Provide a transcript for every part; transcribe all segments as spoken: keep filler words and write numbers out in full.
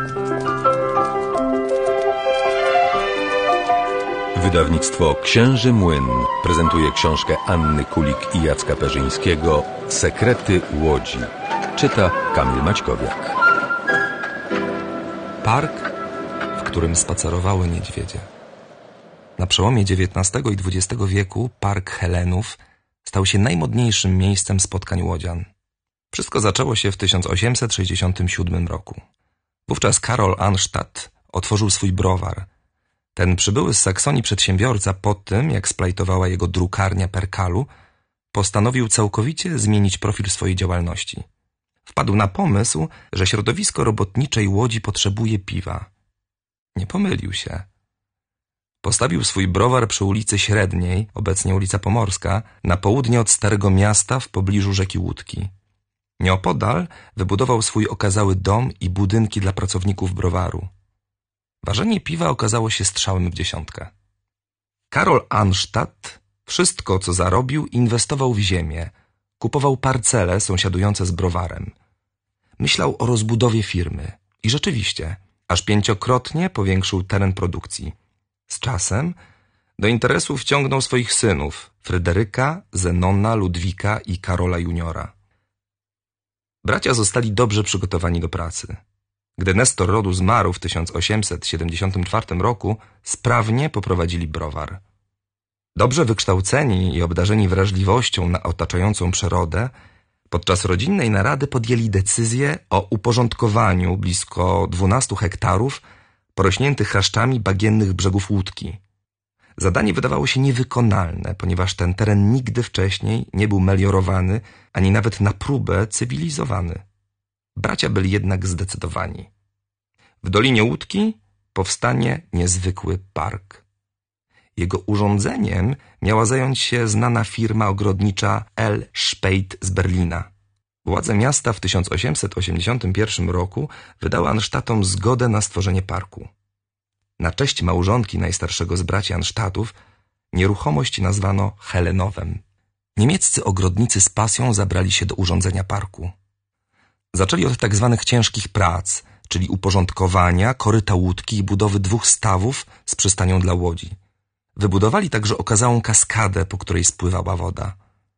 Wydawnictwo Księży Młyn prezentuje książkę Anny Kulik i Jacka Perzyńskiego Sekrety Łodzi. Czyta Kamil Maćkowiak. Park, w którym spacerowały niedźwiedzie. Na przełomie dziewiętnastego i dwudziestego wieku Park Helenów stał się najmodniejszym miejscem spotkań łodzian. Wszystko zaczęło się w tysiąc osiemset sześćdziesiątym siódmym roku. Wówczas Karol Arnstadt otworzył swój browar. Ten przybyły z Saksonii przedsiębiorca po tym, jak splajtowała jego drukarnia Perkalu, postanowił całkowicie zmienić profil swojej działalności. Wpadł na pomysł, że środowisko robotniczej Łodzi potrzebuje piwa. Nie pomylił się. Postawił swój browar przy ulicy Średniej, obecnie ulica Pomorska, na południe od Starego Miasta w pobliżu rzeki Łódki. Nieopodal wybudował swój okazały dom i budynki dla pracowników browaru. Ważenie piwa okazało się strzałem w dziesiątkę. Karol Arnstadt wszystko, co zarobił, inwestował w ziemię. Kupował parcele sąsiadujące z browarem. Myślał o rozbudowie firmy. I rzeczywiście, aż pięciokrotnie powiększył teren produkcji. Z czasem do interesu wciągnął swoich synów, Fryderyka, Zenona, Ludwika i Karola juniora. Bracia zostali dobrze przygotowani do pracy. Gdy Nestor rodu zmarł w tysiąc osiemset siedemdziesiątym czwartym roku, sprawnie poprowadzili browar. Dobrze wykształceni i obdarzeni wrażliwością na otaczającą przyrodę, podczas rodzinnej narady podjęli decyzję o uporządkowaniu blisko dwunastu hektarów porośniętych chaszczami bagiennych brzegów Łódki. Zadanie wydawało się niewykonalne, ponieważ ten teren nigdy wcześniej nie był meliorowany, ani nawet na próbę cywilizowany. Bracia byli jednak zdecydowani. W Dolinie Łódki powstanie niezwykły park. Jego urządzeniem miała zająć się znana firma ogrodnicza L. Speit z Berlina. Władze miasta w tysiąc osiemset osiemdziesiątym pierwszym roku wydały Arnstadtom zgodę na stworzenie parku. Na cześć małżonki najstarszego z braci Arnstadtów nieruchomość nazwano Helenowem. Niemieccy ogrodnicy z pasją zabrali się do urządzenia parku. Zaczęli od tak zwanych ciężkich prac, czyli uporządkowania koryta łódki i budowy dwóch stawów z przystanią dla łodzi. Wybudowali także okazałą kaskadę, po której spływała woda.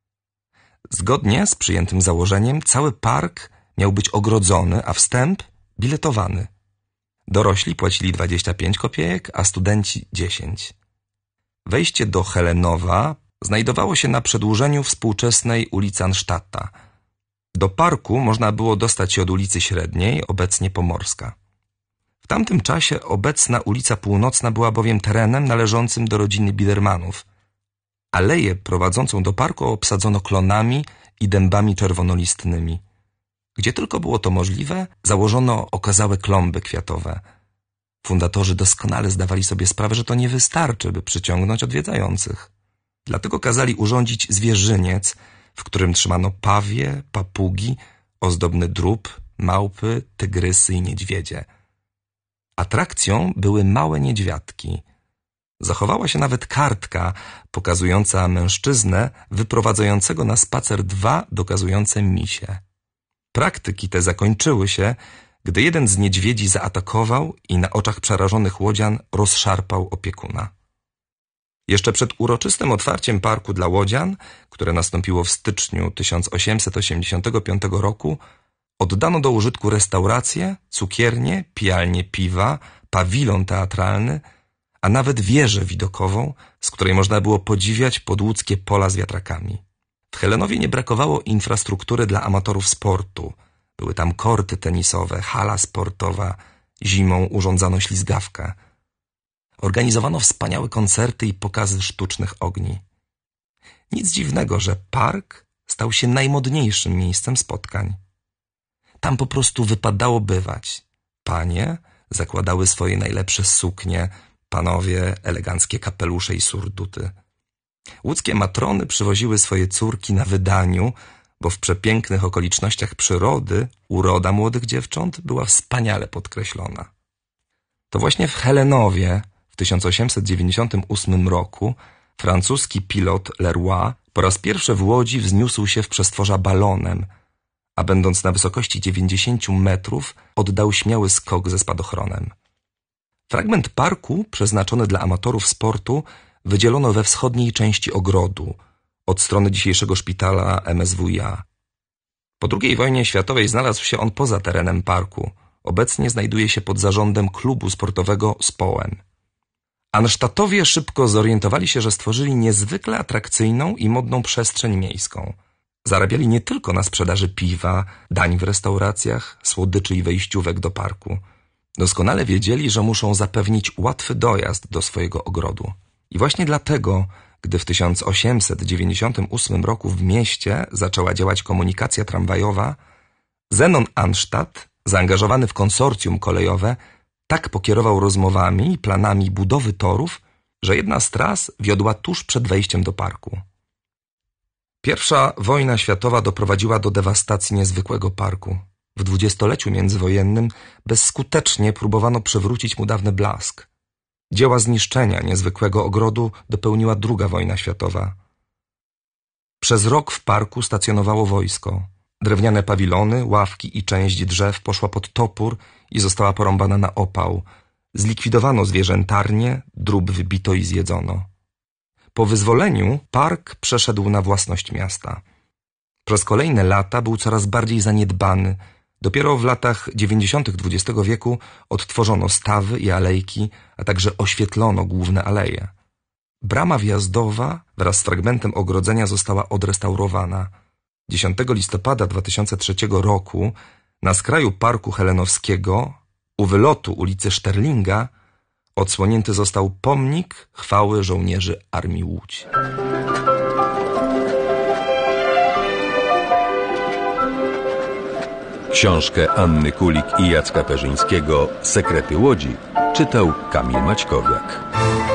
Zgodnie z przyjętym założeniem cały park miał być ogrodzony, a wstęp biletowany. Dorośli płacili dwadzieścia pięć kopiejek, a studenci dziesięć. Wejście do Helenowa znajdowało się na przedłużeniu współczesnej ulicy Arnstadta. Do parku można było dostać się od ulicy Średniej, obecnie Pomorska. W tamtym czasie obecna ulica Północna była bowiem terenem należącym do rodziny Biedermanów. Aleję prowadzącą do parku obsadzono klonami i dębami czerwonolistnymi. Gdzie tylko było to możliwe, założono okazałe klomby kwiatowe. Fundatorzy doskonale zdawali sobie sprawę, że to nie wystarczy, by przyciągnąć odwiedzających. Dlatego kazali urządzić zwierzyniec, w którym trzymano pawie, papugi, ozdobny drób, małpy, tygrysy i niedźwiedzie. Atrakcją były małe niedźwiadki. Zachowała się nawet kartka pokazująca mężczyznę wyprowadzającego na spacer dwa dokazujące misie. Praktyki te zakończyły się, gdy jeden z niedźwiedzi zaatakował i na oczach przerażonych łodzian rozszarpał opiekuna. Jeszcze przed uroczystym otwarciem parku dla łodzian, które nastąpiło w styczniu tysiąc osiemset osiemdziesiątego piątego roku, oddano do użytku restaurację, cukiernię, pijalnię piwa, pawilon teatralny, a nawet wieżę widokową, z której można było podziwiać podłódzkie pola z wiatrakami. W Helenowie nie brakowało infrastruktury dla amatorów sportu. Były tam korty tenisowe, hala sportowa, zimą urządzano ślizgawkę. Organizowano wspaniałe koncerty i pokazy sztucznych ogni. Nic dziwnego, że park stał się najmodniejszym miejscem spotkań. Tam po prostu wypadało bywać. Panie zakładały swoje najlepsze suknie, panowie eleganckie kapelusze i surduty. Łódzkie matrony przywoziły swoje córki na wydaniu, bo w przepięknych okolicznościach przyrody uroda młodych dziewcząt była wspaniale podkreślona. To właśnie w Helenowie w tysiąc osiemset dziewięćdziesiątym ósmym roku francuski pilot Leroy po raz pierwszy w Łodzi wzniósł się w przestworza balonem, a będąc na wysokości dziewięćdziesięciu metrów oddał śmiały skok ze spadochronem. Fragment parku przeznaczony dla amatorów sportu wydzielono we wschodniej części ogrodu, od strony dzisiejszego szpitala M S W iA. Po drugiej wojnie światowej znalazł się on poza terenem parku. Obecnie znajduje się pod zarządem klubu sportowego Spoen. Arnstadtowie szybko zorientowali się, że stworzyli niezwykle atrakcyjną i modną przestrzeń miejską. Zarabiali nie tylko na sprzedaży piwa, dań w restauracjach, słodyczy i wejściówek do parku. Doskonale wiedzieli, że muszą zapewnić łatwy dojazd do swojego ogrodu. I właśnie dlatego, gdy w tysiąc osiemset dziewięćdziesiątym ósmym roku w mieście zaczęła działać komunikacja tramwajowa, Zenon Arnstadt, zaangażowany w konsorcjum kolejowe, tak pokierował rozmowami i planami budowy torów, że jedna z tras wiodła tuż przed wejściem do parku. Pierwsza wojna światowa doprowadziła do dewastacji niezwykłego parku. W dwudziestoleciu międzywojennym bezskutecznie próbowano przywrócić mu dawny blask. Dzieła zniszczenia niezwykłego ogrodu dopełniła druga wojna światowa. Przez rok w parku stacjonowało wojsko. Drewniane pawilony, ławki i część drzew poszła pod topór i została porąbana na opał. Zlikwidowano zwierzętarnie, drób wybito i zjedzono. Po wyzwoleniu park przeszedł na własność miasta. Przez kolejne lata był coraz bardziej zaniedbany. Dopiero w latach dziewięćdziesiątych dwudziestego wieku odtworzono stawy i alejki, a także oświetlono główne aleje. Brama wjazdowa wraz z fragmentem ogrodzenia została odrestaurowana. dziesiątego listopada dwa tysiące trzeciego roku na skraju Parku Helenowskiego, u wylotu ulicy Sterlinga, odsłonięty został pomnik chwały żołnierzy Armii Łódź. Książkę Anny Kulik i Jacka Perzyńskiego „Sekrety Łodzi” czytał Kamil Maćkowiak.